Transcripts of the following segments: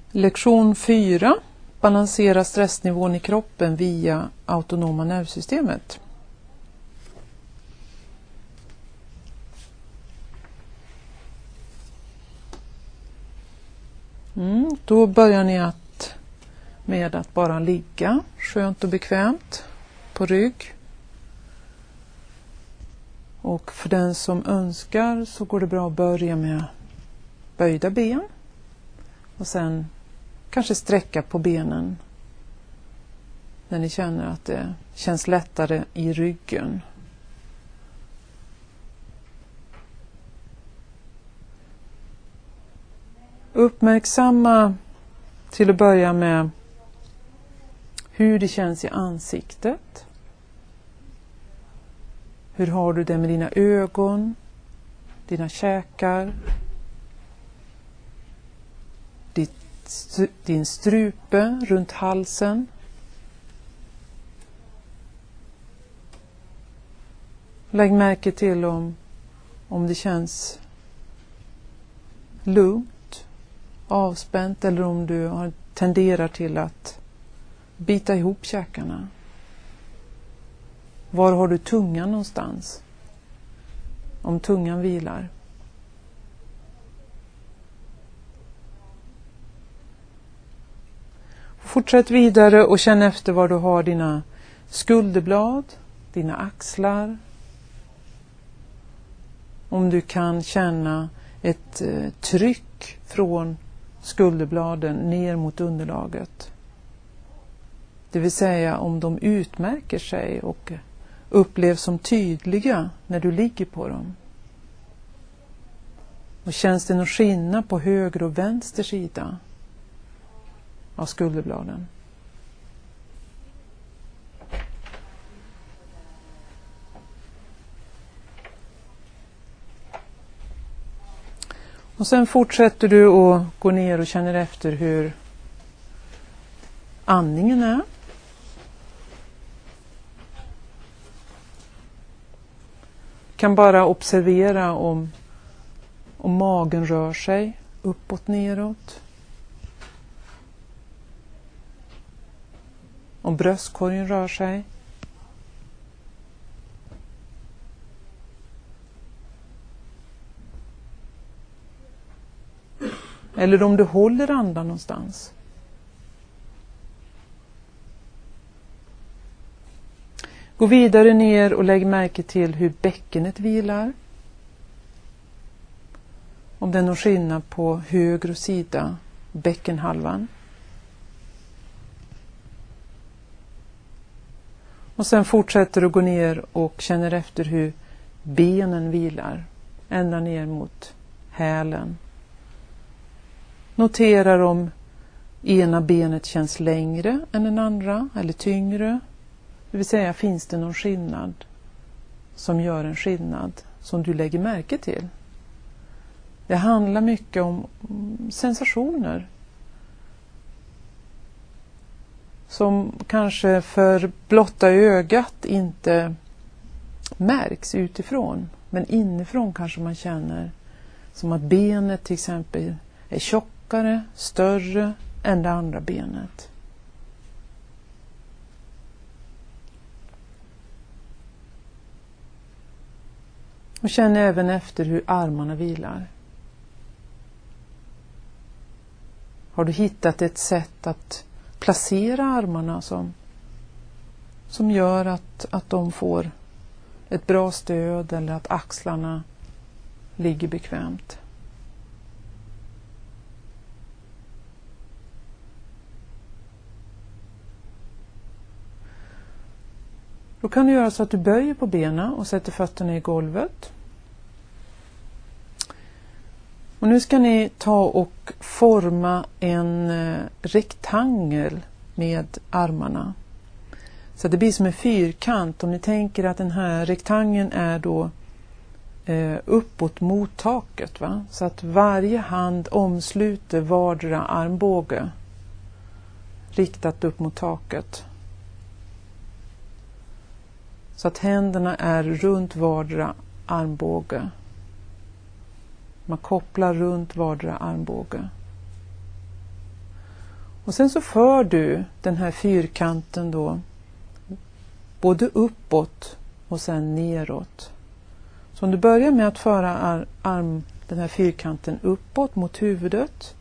Lektion 4. Balansera stressnivån i kroppen via autonoma nervsystemet. Då börjar ni med att bara ligga skönt och bekvämt på rygg. Och för den som önskar så går det bra att börja med böjda ben. Och sen kanske sträcka på benen när ni känner att det känns lättare i ryggen. Uppmärksamma till att börja med hur det känns i ansiktet. Hur har du det med dina ögon, dina käkar, din strupe runt halsen. Lägg märke till om det känns lugnt, avspänt eller om du tenderar till att bita ihop käkarna. Var har du tungan någonstans? Om tungan vilar. Fortsätt vidare och känn efter var du har dina skulderblad, dina axlar. Om du kan känna ett tryck från skulderbladen ner mot underlaget. Det vill säga om de utmärker sig och upplevs som tydliga när du ligger på dem. Och känns det någon skillnad på höger och vänster sida av skulderbladen? Och sen fortsätter du att gå ner och känner efter hur andningen är. Kan bara observera om magen rör sig uppåt, neråt. Om bröstkorgen rör sig. Eller om du håller andan någonstans. Gå vidare ner och lägg märke till hur bäckenet vilar. Om det är någon skillnad på höger sida, bäckenhalvan. Och sen fortsätter du gå ner och känner efter hur benen vilar. Ända ner mot hälen. Noterar om ena benet känns längre än den andra eller tyngre. Det vill säga, finns det någon skillnad som gör en skillnad som du lägger märke till? Det handlar mycket om sensationer som kanske för blotta ögat inte märks utifrån. Men inifrån kanske man känner som att benet till exempel är tjockare, större än det andra benet. Och känn även efter hur armarna vilar. Har du hittat ett sätt att placera armarna som gör att de får ett bra stöd eller att axlarna ligger bekvämt? Då kan du göra så att du böjer på benen och sätter fötterna i golvet. Och nu ska ni ta och forma en rektangel med armarna. Så att det blir som en fyrkant. Om ni tänker att den här rektangeln är då uppåt mot taket. Va? Så att varje hand omsluter vardera armbåge riktat upp mot taket. Så att händerna är runt vardera armbåge. Man kopplar runt vardera armbåge. Och sen så för du den här fyrkanten då både uppåt och sen neråt. Så om du börjar med att föra den här fyrkanten uppåt mot huvudet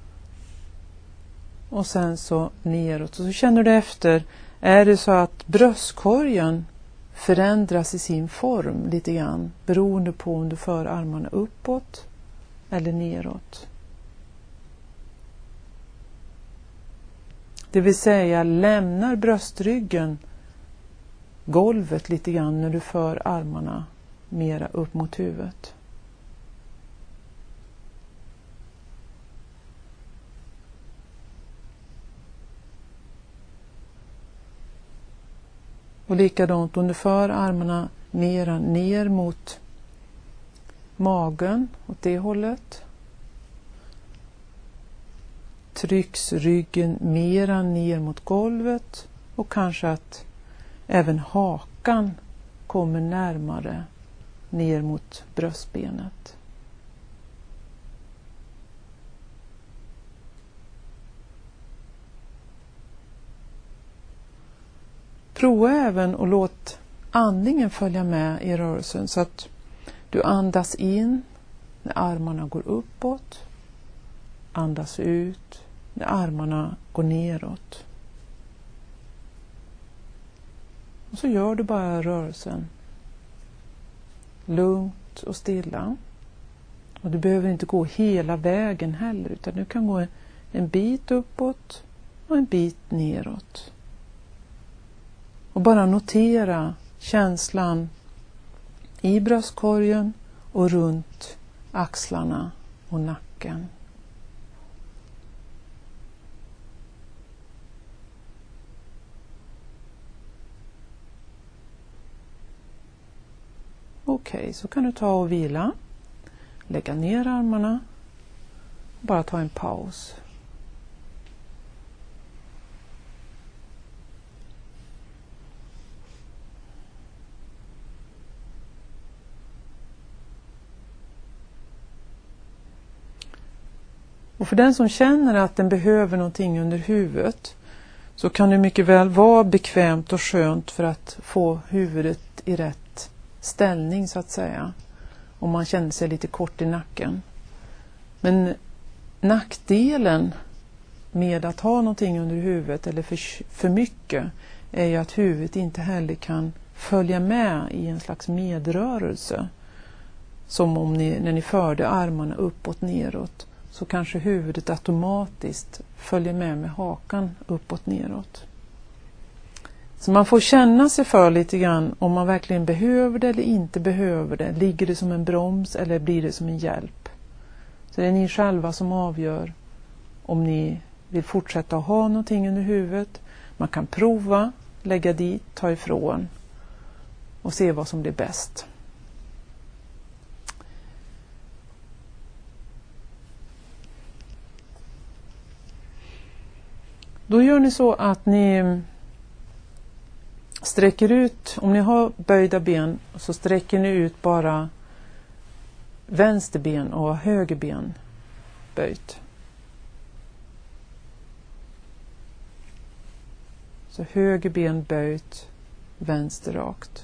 och sen så neråt. Och så känner du efter, är det så att bröstkorgen förändras i sin form lite grann beroende på om du för armarna uppåt eller neråt. Det vill säga lämnar bröstryggen golvet lite grann när du för armarna mera upp mot huvudet. Och likadant om du för armarna mera ner mot magen åt det hållet. Trycks ryggen mera ner mot golvet och kanske att även hakan kommer närmare ner mot bröstbenet. Prova även och låt andningen följa med i rörelsen så att du andas in när armarna går uppåt, andas ut när armarna går neråt. Och så gör du bara rörelsen lugnt och stilla. Och du behöver inte gå hela vägen heller, utan du kan gå en bit uppåt och en bit neråt. Och bara notera känslan i bröstkorgen och runt axlarna och nacken. Okej, så kan du ta och vila. Lägga ner armarna. Bara ta en paus. Och för den som känner att den behöver någonting under huvudet så kan det mycket väl vara bekvämt och skönt för att få huvudet i rätt ställning så att säga. Om man känner sig lite kort i nacken. Men nackdelen med att ha någonting under huvudet eller för mycket är ju att huvudet inte heller kan följa med i en slags medrörelse. Som om när ni förde armarna uppåt neråt så kanske huvudet automatiskt följer med hakan uppåt neråt. Så man får känna sig för lite grann om man verkligen behöver det eller inte behöver det. Ligger det som en broms eller blir det som en hjälp? Så det är ni själva som avgör om ni vill fortsätta att ha någonting under huvudet. Man kan prova, lägga dit, ta ifrån och se vad som blir bäst. Då gör ni så att ni sträcker ut, om ni har böjda ben så sträcker ni ut bara vänster ben och höger ben böjt. Så höger ben böjt, vänster rakt.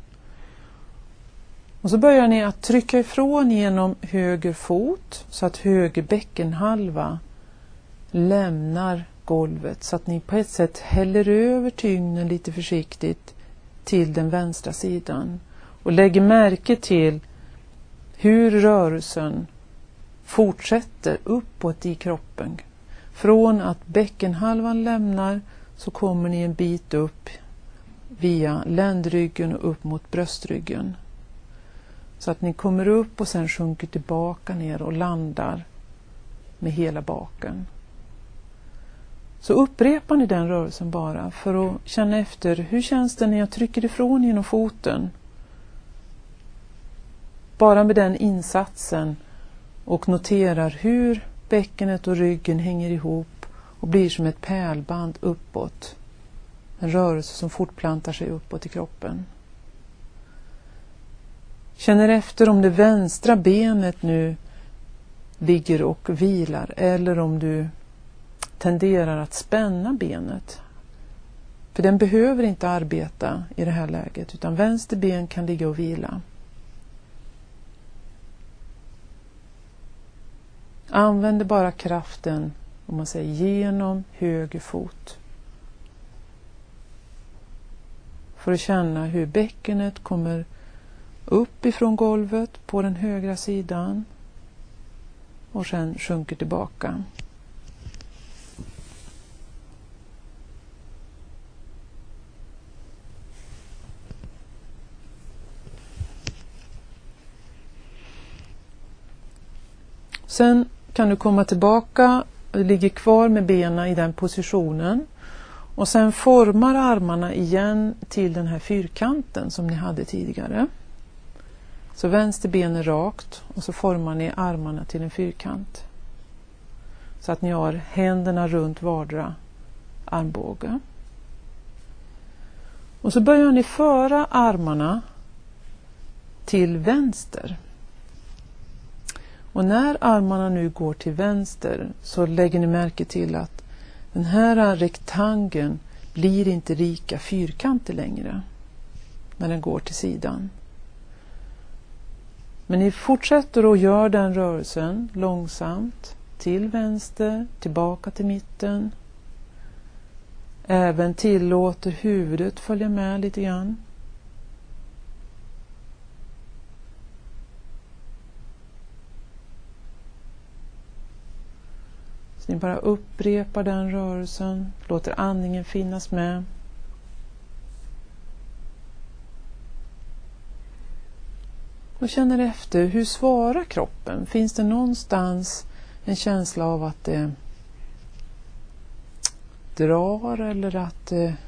Och så börjar ni att trycka ifrån genom höger fot så att höger bäckenhalva lämnar golvet så att ni på ett sätt häller över tyngden lite försiktigt till den vänstra sidan och lägger märke till hur rörelsen fortsätter uppåt i kroppen. Från att bäckenhalvan lämnar så kommer ni en bit upp via ländryggen och upp mot bröstryggen. Så att ni kommer upp och sen sjunker tillbaka ner och landar med hela baken. Så upprepar ni den rörelsen bara för att känna efter hur känns det när jag trycker ifrån genom foten. Bara med den insatsen och noterar hur bäckenet och ryggen hänger ihop och blir som ett pärlband uppåt. En rörelse som fortplantar sig uppåt i kroppen. Känner efter om det vänstra benet nu ligger och vilar eller om du tenderar att spänna benet. För den behöver inte arbeta i det här läget, utan vänster ben kan ligga och vila. Använder bara kraften, om man säger, genom höger fot. För att känna hur bäckenet kommer upp ifrån golvet på den högra sidan och sen sjunker tillbaka. Sen kan du komma tillbaka, ligger kvar med benen i den positionen och sen formar armarna igen till den här fyrkanten som ni hade tidigare. Så vänster ben är rakt och så formar ni armarna till en fyrkant. Så att ni har händerna runt vardera armbåge. Och så börjar ni föra armarna till vänster. Och när armarna nu går till vänster så lägger ni märke till att den här rektangeln blir inte lika fyrkantig längre när den går till sidan. Men ni fortsätter att göra den rörelsen långsamt till vänster, tillbaka till mitten. Även tillåter huvudet följa med lite grann. Så ni bara upprepar den rörelsen, låter andningen finnas med. Och känner efter, hur svarar kroppen? Finns det någonstans en känsla av att det drar eller att det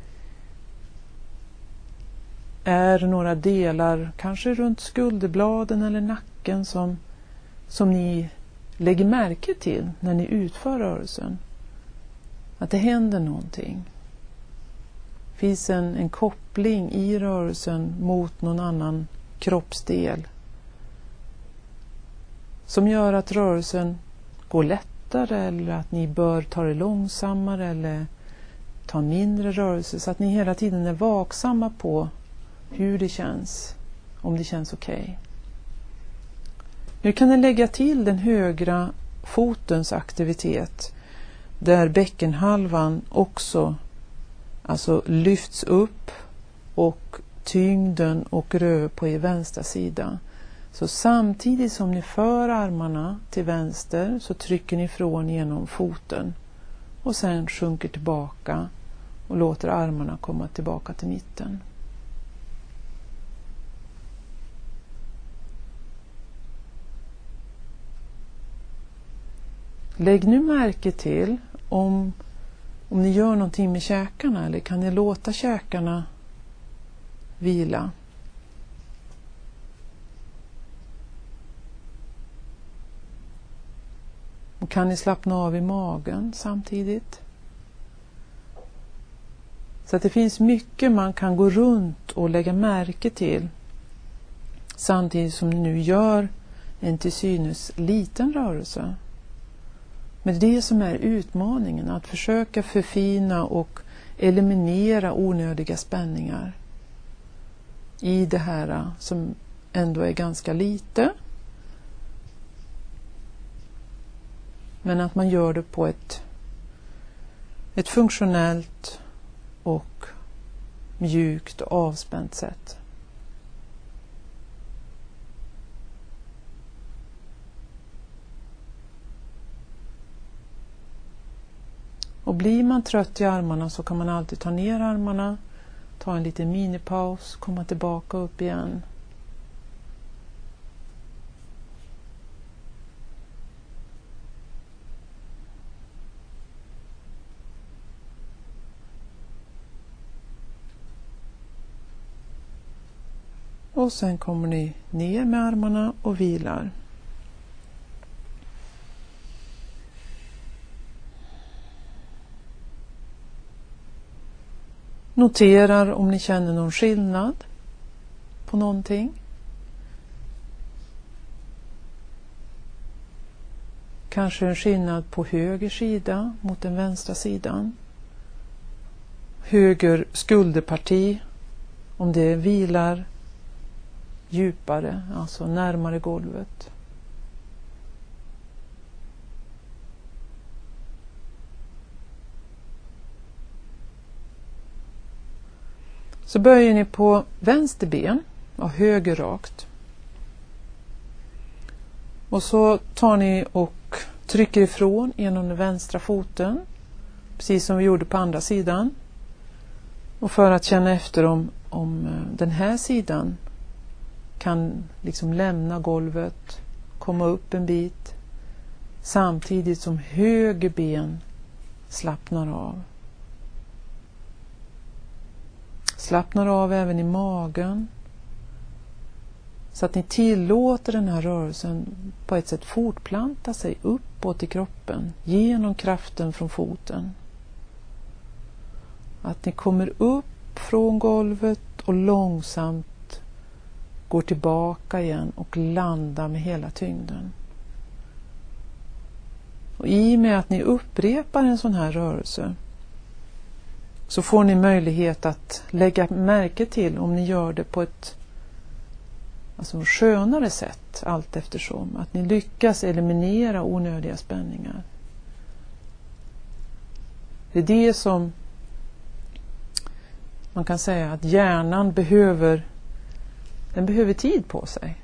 är några delar, kanske runt skulderbladen eller nacken som ni lägger märke till när ni utför rörelsen? Att det händer någonting. Finns en koppling i rörelsen mot någon annan kroppsdel som gör att rörelsen går lättare eller att ni bör ta det långsammare eller ta mindre rörelse, så att ni hela tiden är vaksamma på hur det känns, om det känns okej. Nu kan ni lägga till den högra fotens aktivitet där bäckenhalvan också lyfts upp och tyngden och rör på er vänstra sida. Så samtidigt som ni för armarna till vänster så trycker ni ifrån genom foten och sen sjunker tillbaka och låter armarna komma tillbaka till mitten. Lägg nu märke till om ni gör någonting med käkarna, eller kan ni låta käkarna vila. Och kan ni slappna av i magen samtidigt. Så att det finns mycket man kan gå runt och lägga märke till samtidigt som ni nu gör en till synes liten rörelse. Men det är det som är utmaningen, att försöka förfina och eliminera onödiga spänningar i det här som ändå är ganska lite. Men att man gör det på ett funktionellt och mjukt och avspänt sätt. Och blir man trött i armarna så kan man alltid ta ner armarna, ta en liten minipaus, komma tillbaka upp igen. Och sen kommer ni ner med armarna och vilar. Noterar om ni känner någon skillnad på någonting. kanske en skillnad på höger sida mot den vänstra sidan. Höger skulderparti, om det vilar djupare, alltså närmare golvet. Så böjer ni på vänster ben och höger rakt. Och så tar ni och trycker ifrån genom den vänstra foten, precis som vi gjorde på andra sidan. Och för att känna efter om den här sidan kan liksom lämna golvet, komma upp en bit, samtidigt som höger ben slappnar av. Slappnar av även i magen, så att ni tillåter den här rörelsen på ett sätt fortplanta sig uppåt i kroppen genom kraften från foten. Att ni kommer upp från golvet och långsamt går tillbaka igen och landar med hela tyngden. Och i och med att ni upprepar en sån här rörelse så får ni möjlighet att lägga märke till om ni gör det på ett skönare sätt allt eftersom. Att ni lyckas eliminera onödiga spänningar. Det är det som man kan säga att hjärnan behöver tid på sig.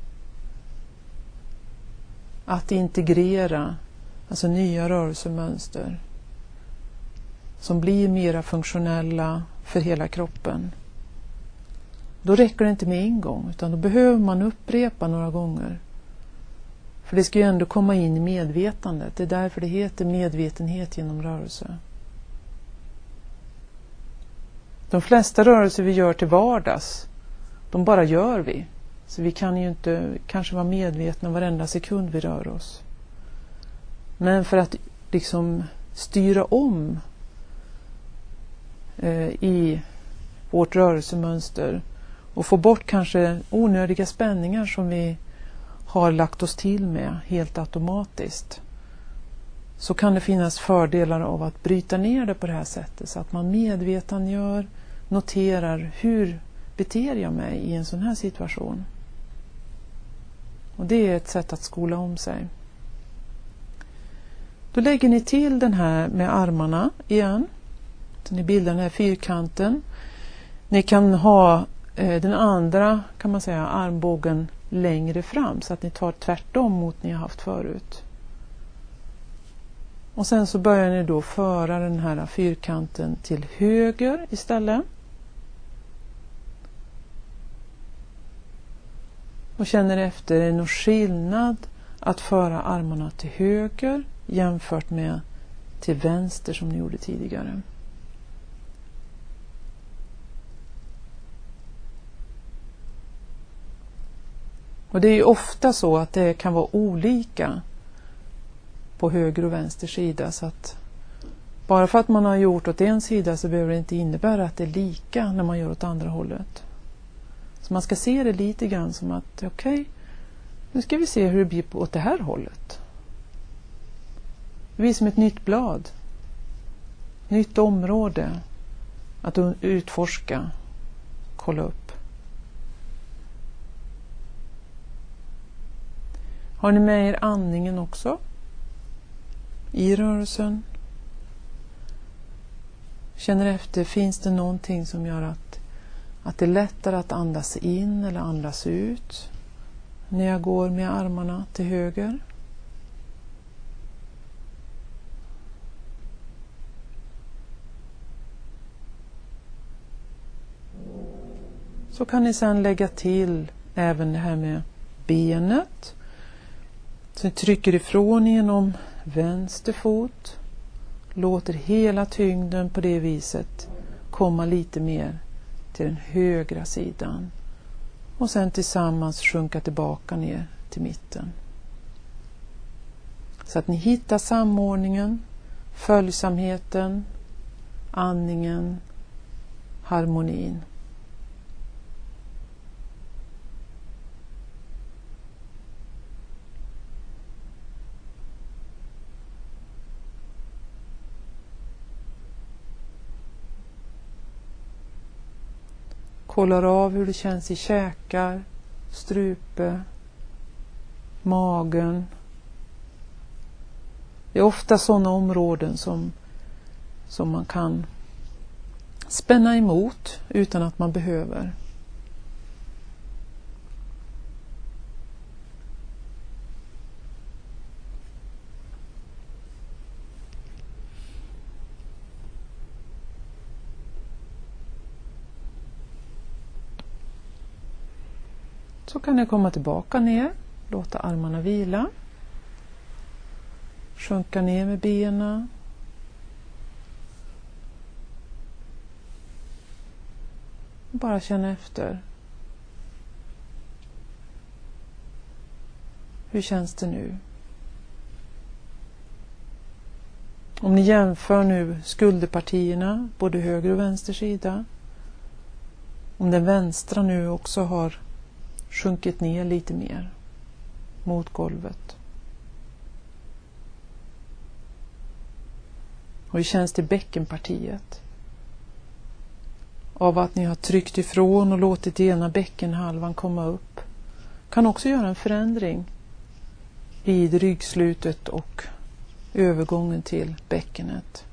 Att integrera nya rörelsemönster som blir mera funktionella för hela kroppen. Då räcker det inte med en gång, utan då behöver man upprepa några gånger. För det ska ju ändå komma in i medvetandet. Det är därför det heter medvetenhet genom rörelse. De flesta rörelser vi gör till vardags, de bara gör vi. Så vi kan ju inte kanske vara medvetna varenda sekund vi rör oss. Men för att liksom styra om i vårt rörelsemönster och få bort kanske onödiga spänningar som vi har lagt oss till med helt automatiskt, så kan det finnas fördelar av att bryta ner det på det här sättet, så att man medvetandegör, noterar hur beter jag mig i en sån här situation. Och det är ett sätt att skola om sig. Då lägger ni till den här med armarna igen. Så ni bildar den här fyrkanten. Ni kan ha den andra, kan man säga, armbågen längre fram, så att ni tar tvärtom mot ni har haft förut. Och sen så börjar ni då föra den här fyrkanten till höger istället. Och känner efter, är det någon skillnad att föra armarna till höger jämfört med till vänster som ni gjorde tidigare? Och det är ju ofta så att det kan vara olika på höger och vänster sida, så att bara för att man har gjort åt en sida så behöver det inte innebära att det är lika när man gör åt andra hållet. Så man ska se det lite grann som att okej, nu ska vi se hur det blir åt det här hållet. Det blir som ett nytt blad. Nytt område att utforska, kolla upp. Har ni med er andningen också i rörelsen? Känner efter, finns det någonting som gör att det är lättare att andas in eller andas ut när jag går med armarna till höger? Så kan ni sedan lägga till även det här med benet. Så ni trycker ifrån genom vänster fot. Låter hela tyngden på det viset komma lite mer till den högra sidan. Och sen tillsammans sjunka tillbaka ner till mitten. Så att ni hittar samordningen, följsamheten, andningen, harmonin. Kollar av hur det känns i käkar, strupe, magen. Det är ofta sådana områden som man kan spänna emot utan att man behöver. Så kan ni komma tillbaka ner, låta armarna vila. Sjunka ner med benen. Bara känna efter. Hur känns det nu? Om ni jämför nu skulderpartierna, både höger och vänster sida. Om den vänstra nu också har sjunkit ner lite mer mot golvet. Och hur känns det i bäckenpartiet? Av att ni har tryckt ifrån och låtit ena bäckenhalvan komma upp. Kan också göra en förändring vid ryggslutet och övergången till bäckenet.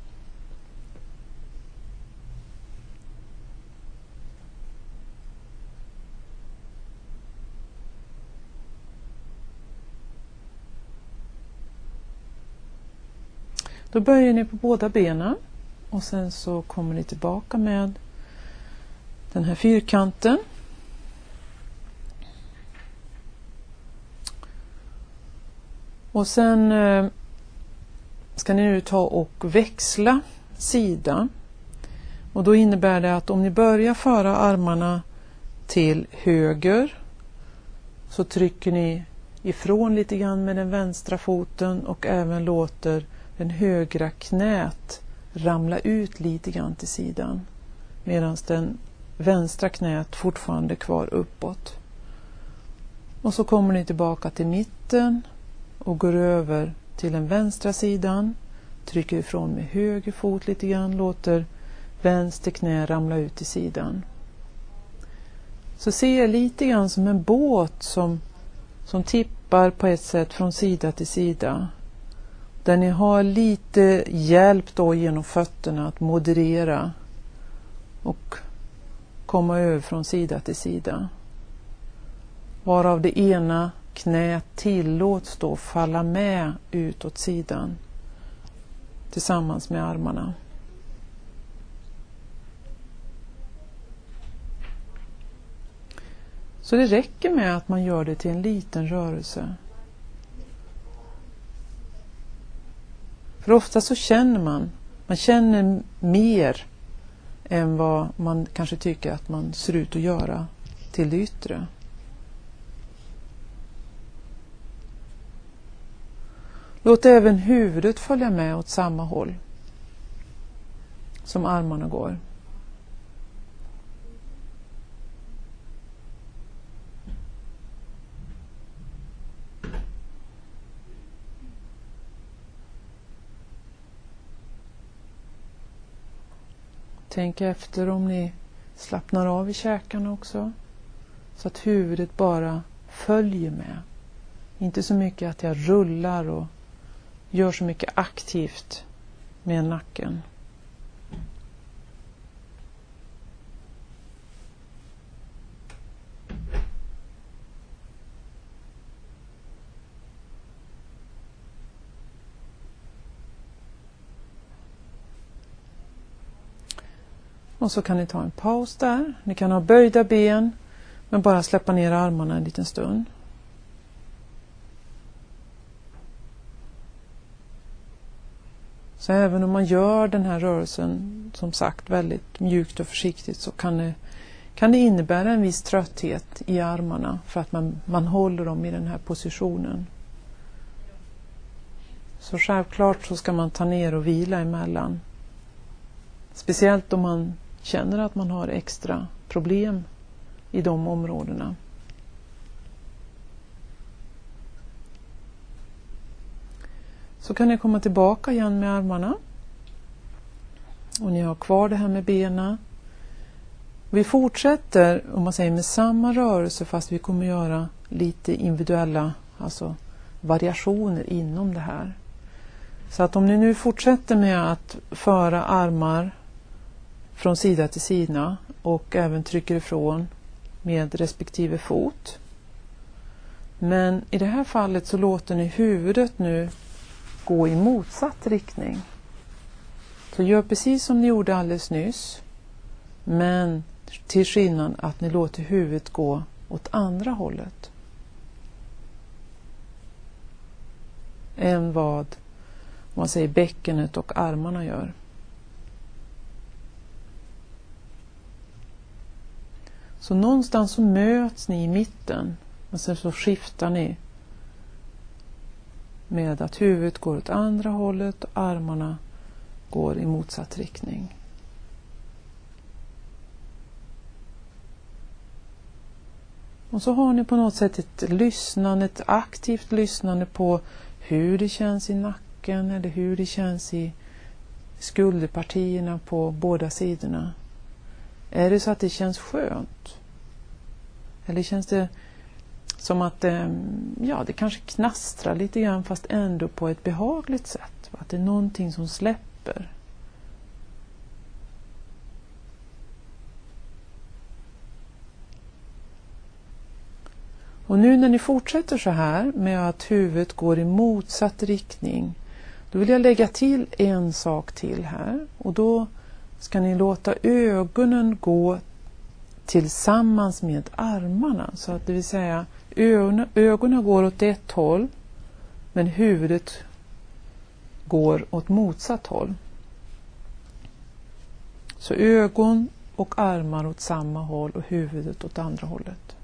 Då böjer ni på båda benen och sen så kommer ni tillbaka med den här fyrkanten. Och sen ska ni nu ta och växla sida. Och då innebär det att om ni börjar föra armarna till höger så trycker ni ifrån lite grann med den vänstra foten och även låter den högra knät ramla ut lite grann till sidan. Medan den vänstra knät fortfarande kvar uppåt. Och så kommer ni tillbaka till mitten och går över till den vänstra sidan. Trycker ifrån med höger fot lite grann. Låter vänster knä ramla ut till sidan. Så ser jag lite grann som en båt som tippar på ett sätt från sida till sida. Där ni har lite hjälp då genom fötterna att moderera och komma över från sida till sida. Varav det ena knät tillåts då falla med ut åt sidan tillsammans med armarna. Så det räcker med att man gör det till en liten rörelse. För ofta så känner man känner mer än vad man kanske tycker att man ser ut att göra till det yttre. Låt även huvudet följa med åt samma håll som armarna går. Tänk efter om ni slappnar av i käkarna också. Så att huvudet bara följer med. Inte så mycket att jag rullar och gör så mycket aktivt med nacken. Och så kan ni ta en paus där. Ni kan ha böjda ben men bara släppa ner armarna en liten stund. Så även om man gör den här rörelsen som sagt väldigt mjukt och försiktigt så kan det innebära en viss trötthet i armarna för att man håller dem i den här positionen. Så självklart så ska man ta ner och vila emellan. Speciellt om man känner att man har extra problem i de områdena. Så kan ni komma tillbaka igen med armarna. Och ni har kvar det här med benen. Vi fortsätter, om man säger, med samma rörelse, fast vi kommer göra lite individuella, alltså variationer inom det här. Så att om ni nu fortsätter med att föra armar från sida till sida och även trycker ifrån med respektive fot. Men i det här fallet så låter ni huvudet nu gå i motsatt riktning. Så gör precis som ni gjorde alldeles nyss, men till skillnad att ni låter huvudet gå åt andra hållet än vad man säger bäckenet och armarna gör. Så någonstans så möts ni i mitten, och sen så skiftar ni med att huvudet går åt andra hållet och armarna går i motsatt riktning. Och så har ni på något sätt ett lyssnande, ett aktivt lyssnande på hur det känns i nacken eller hur det känns i skulderpartierna på båda sidorna. Är det så att det känns skönt? Eller känns det som att det kanske knastrar lite grann, fast ändå på ett behagligt sätt? Att det är någonting som släpper. Och nu när ni fortsätter så här med att huvudet går i motsatt riktning, då vill jag lägga till en sak till här. Och då ska ni låta ögonen gå tillsammans med armarna. Så att det vill säga ögonen går åt ett håll, men huvudet går åt motsatt håll. Så ögon och armar åt samma håll och huvudet åt andra hållet.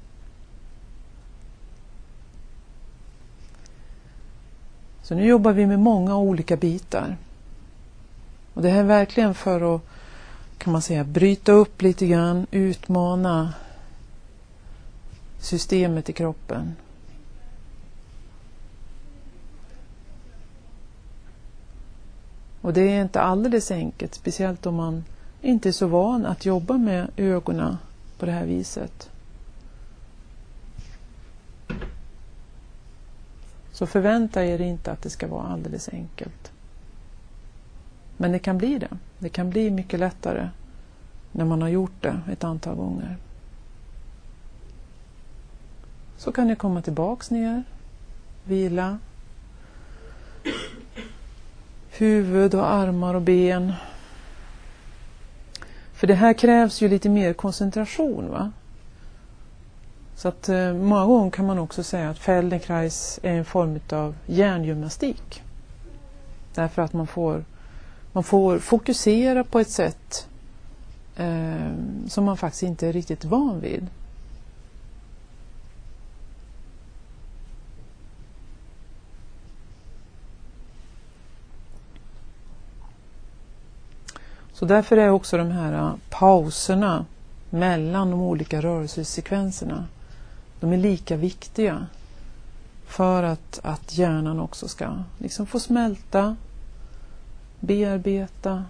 Så nu jobbar vi med många olika bitar. Och det här är verkligen för att, kan man säga, bryta upp lite grann, utmana systemet i kroppen. Och det är inte alldeles enkelt, speciellt om man inte är så van att jobba med ögonen på det här viset. Så förvänta er inte att det ska vara alldeles enkelt. Men det kan bli det. Det kan bli mycket lättare när man har gjort det ett antal gånger. Så kan ni komma tillbaks ner, vila. Huvud och armar och ben. För det här krävs ju lite mer koncentration, va? Så att många gånger kan man också säga att Feldenkrais är en form av hjärngymnastik. Därför att man får fokusera på ett sätt som man faktiskt inte är riktigt van vid. Så därför är också de här pauserna mellan de olika rörelsesekvenserna, de är lika viktiga för att hjärnan också ska liksom få smälta, bearbeta,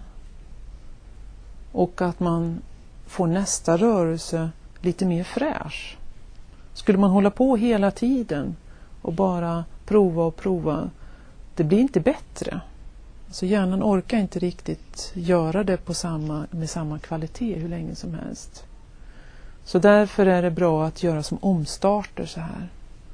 och att man får nästa rörelse lite mer fräsch. Skulle man hålla på hela tiden och bara prova, det blir inte bättre. Så hjärnan orkar inte riktigt göra det med samma kvalitet hur länge som helst. Så därför är det bra att göra som omstarter så här.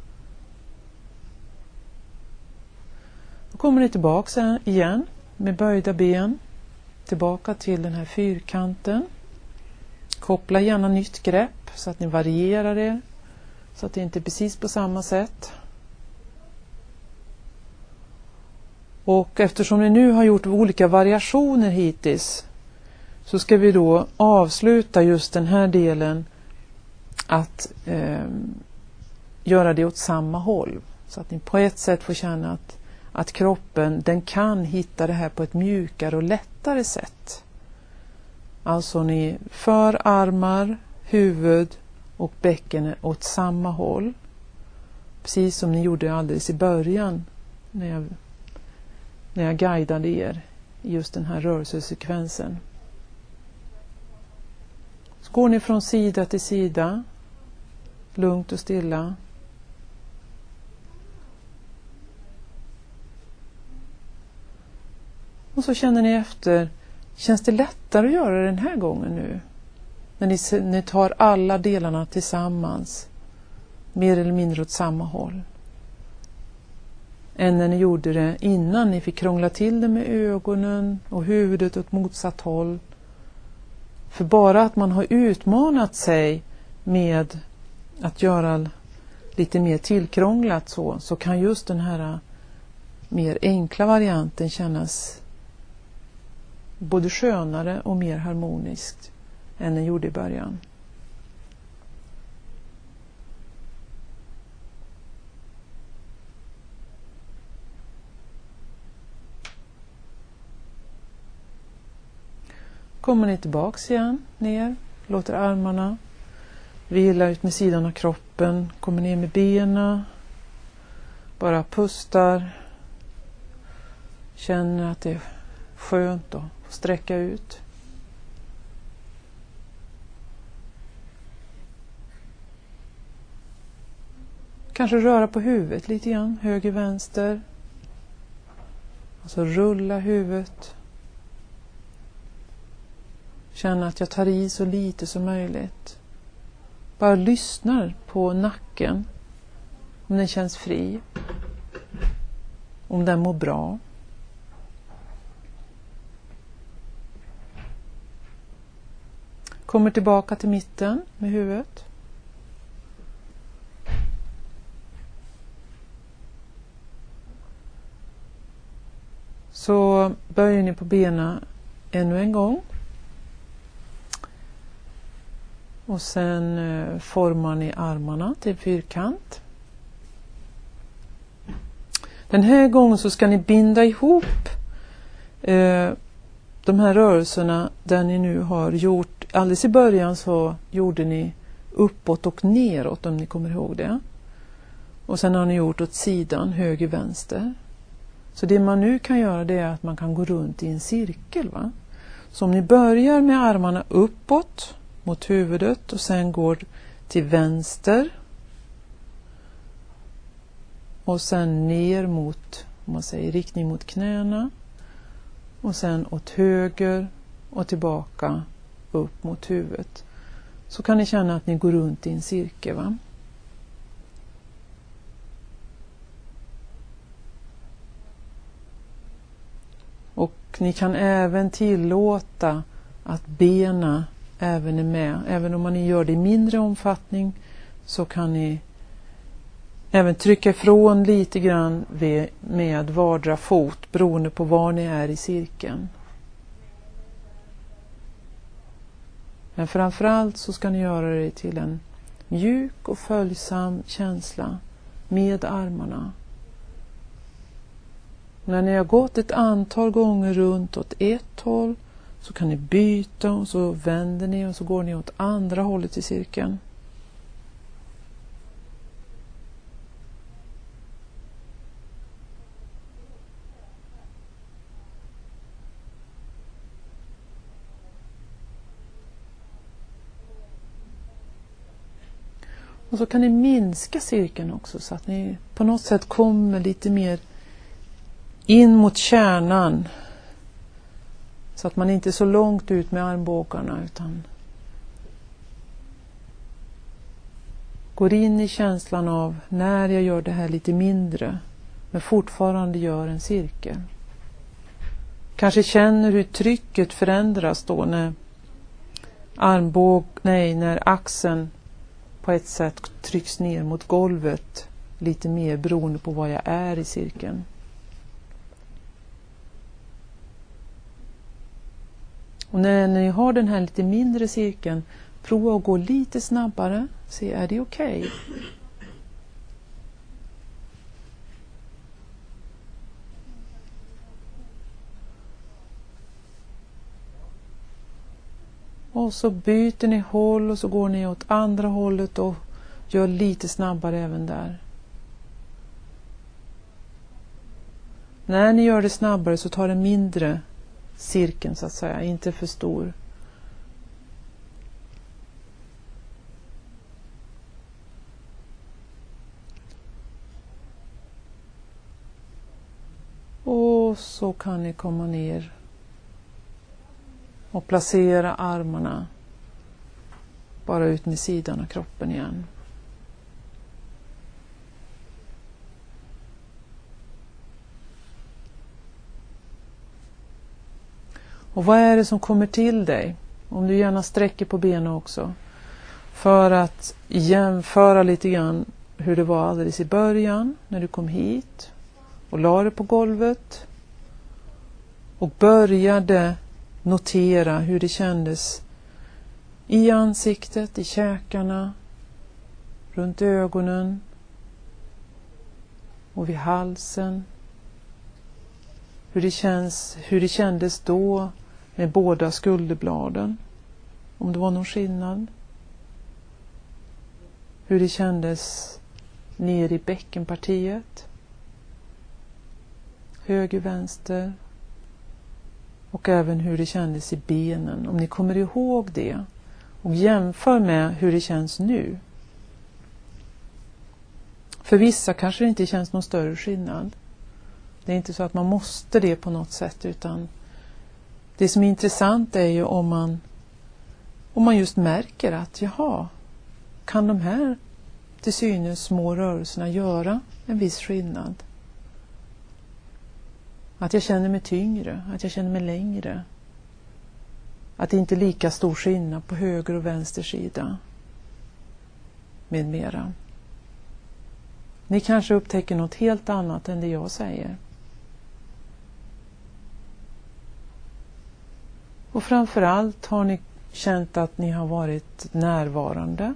Då kommer ni tillbaka igen med böjda ben. Tillbaka till den här fyrkanten. Koppla gärna nytt grepp så att ni varierar er. Så att det inte är precis på samma sätt. Och eftersom ni nu har gjort olika variationer hittills, så ska vi då avsluta just den här delen att göra det åt samma håll. Så att ni på ett sätt får känna att kroppen, den kan hitta det här på ett mjukare och lättare sätt. Alltså ni för armar, huvud och bäcken åt samma håll. Precis som ni gjorde alldeles i början när jag guidade er i just den här rörelsesekvensen. Så går ni från sida till sida, lugnt och stilla. Och så känner ni efter, känns det lättare att göra det den här gången nu? När ni tar alla delarna tillsammans, mer eller mindre åt samma håll. Än när ni gjorde det innan ni fick krångla till det med ögonen och huvudet åt motsatt håll. För bara att man har utmanat sig med att göra lite mer tillkrånglat så kan just den här mer enkla varianten kännas både skönare och mer harmoniskt än den gjorde i början. Kommer ni tillbaks igen, ner, låter armarna vila ut med sidan av kroppen, kommer ner med benen, bara pustar, känner att det är skönt att sträcka ut. Kanske röra på huvudet lite grann, höger, vänster. Alltså rulla huvudet. Känna att jag tar i så lite som möjligt. Bara lyssnar på nacken. Om den känns fri. Om den mår bra. Kommer tillbaka till mitten med huvudet. Så böjer ni på benen ännu en gång. Och sen formar ni armarna till fyrkant. Den här gången så ska ni binda ihop de här rörelserna där ni nu har gjort. Alldeles i början så gjorde ni uppåt och neråt, om ni kommer ihåg det. Och sen har ni gjort åt sidan, höger, vänster. Så det man nu kan göra, det är att man kan gå runt i en cirkel. Va? Så om ni börjar med armarna uppåt mot huvudet och sen går till vänster. Och sen ner mot, om man säger, riktning mot knäna. Och sen åt höger och tillbaka upp mot huvudet. Så kan ni känna att ni går runt i en cirkel. Va? Och ni kan även tillåta att benen även är med. Även om man gör det i mindre omfattning så kan ni även trycka ifrån lite grann med vardera fot beroende på var ni är i cirkeln. Men framförallt så ska ni göra det till en mjuk och följsam känsla med armarna. När ni har gått ett antal gånger runt åt ett håll så kan ni byta och så vänder ni och så går ni åt andra hållet i cirkeln. Och så kan ni minska cirkeln också så att ni på något sätt kommer lite mer in mot kärnan. Så att man inte är så långt ut med armbågarna utan går in i känslan av när jag gör det här lite mindre men fortfarande gör en cirkel. Kanske känner hur trycket förändras då när när axeln på ett sätt trycks ner mot golvet lite mer beroende på var jag är i cirkeln. Och när ni har den här lite mindre cirkeln, prova att gå lite snabbare. Se, är det okej? Och så byter ni håll och så går ni åt andra hållet och gör lite snabbare även där. När ni gör det snabbare så tar det mindre cirkeln så att säga, inte för stor. kan ni komma ner och placera armarna bara ut med sidan av kroppen igen. Och vad är det som kommer till dig? Om du gärna sträcker på benen också. För att jämföra lite grann hur det var alldeles i början när du kom hit och la dig på golvet. Och började notera hur det kändes i ansiktet, i käkarna, runt ögonen och vid halsen. Hur det kändes då med båda skulderbladen. Om det var någon skillnad. Hur det kändes ner i bäckenpartiet. Höger, vänster. Och även hur det kändes i benen. Om ni kommer ihåg det. Och jämför med hur det känns nu. För vissa kanske det inte känns någon större skillnad. Det är inte så att man måste det på något sätt, utan det som är intressant är ju om man just märker att jaha, kan de här till synes små rörelserna göra en viss skillnad? Att jag känner mig tyngre, att jag känner mig längre. Att det inte är lika stor skillnad på höger och vänster sida. Med mera. Ni kanske upptäcker något helt annat än det jag säger. Och framförallt har ni känt att ni har varit närvarande.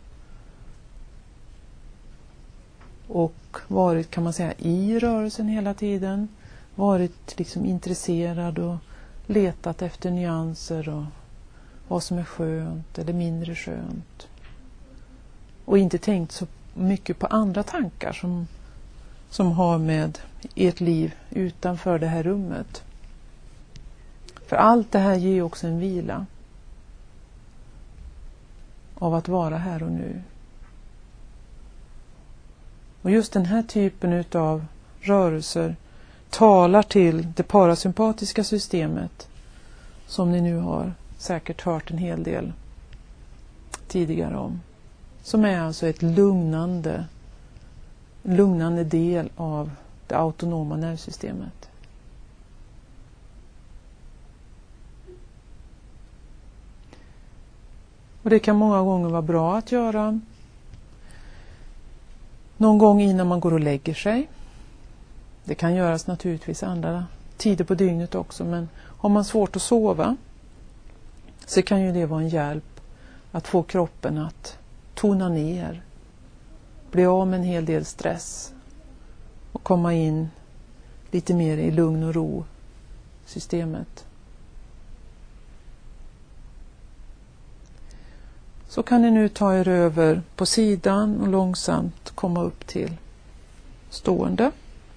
Och varit, kan man säga, i rörelsen hela tiden. Varit liksom intresserad och letat efter nyanser och vad som är skönt eller mindre skönt. Och inte tänkt så mycket på andra tankar som har med ert liv utanför det här rummet. För allt det här ger också en vila av att vara här och nu. Och just den här typen utav rörelser talar till det parasympatiska systemet, som ni nu har säkert hört en hel del tidigare om. Som är alltså ett lugnande del av det autonoma nervsystemet. Och det kan många gånger vara bra att göra någon gång innan man går och lägger sig. Det kan göras naturligtvis andra tider på dygnet också, men har man svårt att sova så kan ju det vara en hjälp att få kroppen att tona ner, bli av med en hel del stress och komma in lite mer i lugn och ro systemet. Så kan ni nu ta er över på sidan och långsamt komma upp till stående.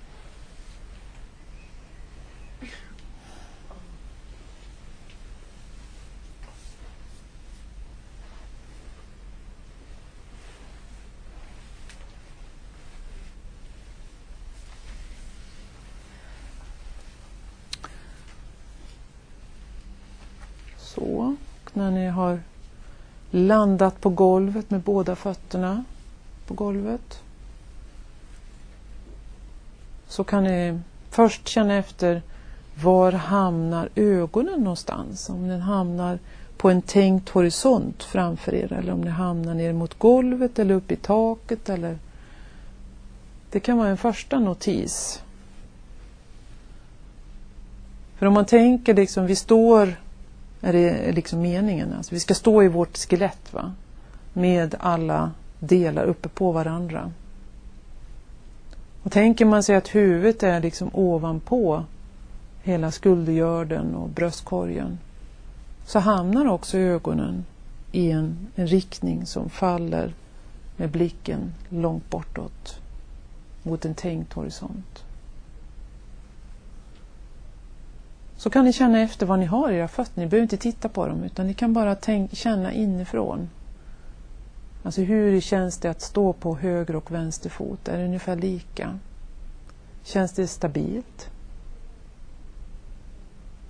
Så, när ni har landat på golvet med båda fötterna på golvet, så kan ni först känna efter var hamnar ögonen någonstans. Om den hamnar på en tänkt horisont framför er, eller om den hamnar ner mot golvet eller upp i taket. Eller det kan vara en första notis. För om man tänker liksom, vi står, är det liksom meningen, alltså vi ska stå i vårt skelett, va? Med alla delar uppe på varandra. Och tänker man sig att huvudet är liksom ovanpå hela skuldergörden och bröstkorgen, så hamnar också ögonen i en riktning som faller med blicken långt bortåt mot en tänkt horisont. Så kan ni känna efter vad ni har i era fötter. Ni behöver inte titta på dem, utan ni kan bara känna inifrån. Alltså hur känns det att stå på höger och vänster fot? Är det ungefär lika? Känns det stabilt?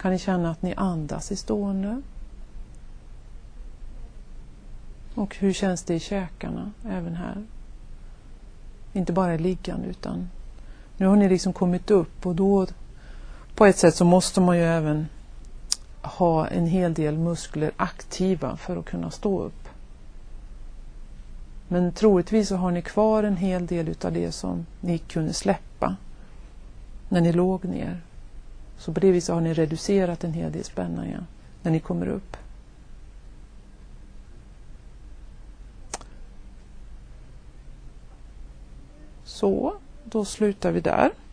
kan ni känna att ni andas i stående. Och hur känns det i käkarna även här? Inte bara i liggande utan nu har ni liksom kommit upp och då på ett sätt så måste man ju även ha en hel del muskler aktiva för att kunna stå upp. Men troligtvis så har ni kvar en hel del utav det som ni kunde släppa när ni låg ner. Så på det viset har ni reducerat en hel del spänna igen när ni kommer upp. Så, då slutar vi där.